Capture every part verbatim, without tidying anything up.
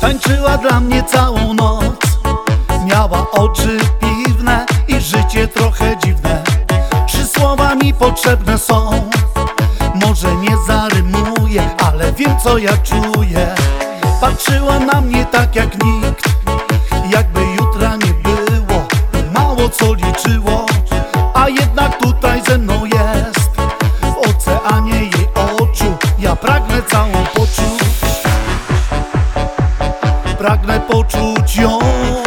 Tańczyła dla mnie całą noc, miała oczy piwne i życie trochę dziwne. Trzy słowa mi potrzebne są, może nie zarymuję, ale wiem co ja czuję. Patrzyła na mnie tak jak nikt, jakby jutra nie było, mało co liczyło. A jednak tutaj ze mną jest, w oceanie jej oczu ja pragnę całą poczuć. Pragnę poczuć ją.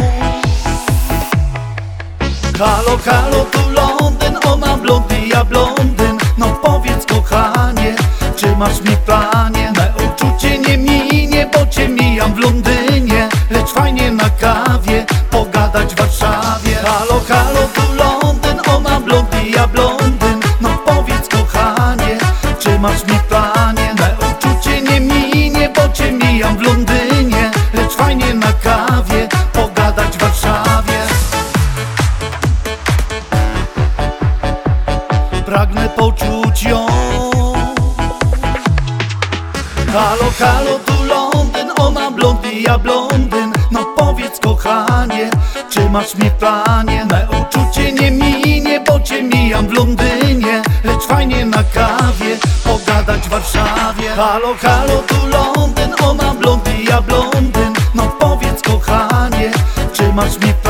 Halo, halo, tu Londyn, ona blondyn, ja blondyn. No powiedz kochanie, czy masz mi w planie? Me uczucie nie minie, bo cię mijam w Londynie, lecz fajnie na kawie pogadać w Warszawie. Halo, halo, tu Londyn, ona blondyn, ja blondyn. No powiedz kochanie, czy masz mi w planie? Me uczucie nie minie, bo cię mijam w Londynie, lecz fajnie na kawie pogadać w Warszawie. Pragnę poczuć ją. Halo, halo, tu Londyn, ona blondyn, ja blondyn. No powiedz kochanie, czy masz mnie w planie? Me uczucie nie minie, bo cię mijam w Londynie, lecz fajnie na kawie pogadać w Warszawie. Halo, halo, tu Londyn, ona blondyn, ja blondyn. No powiedz kochanie, czy masz mnie w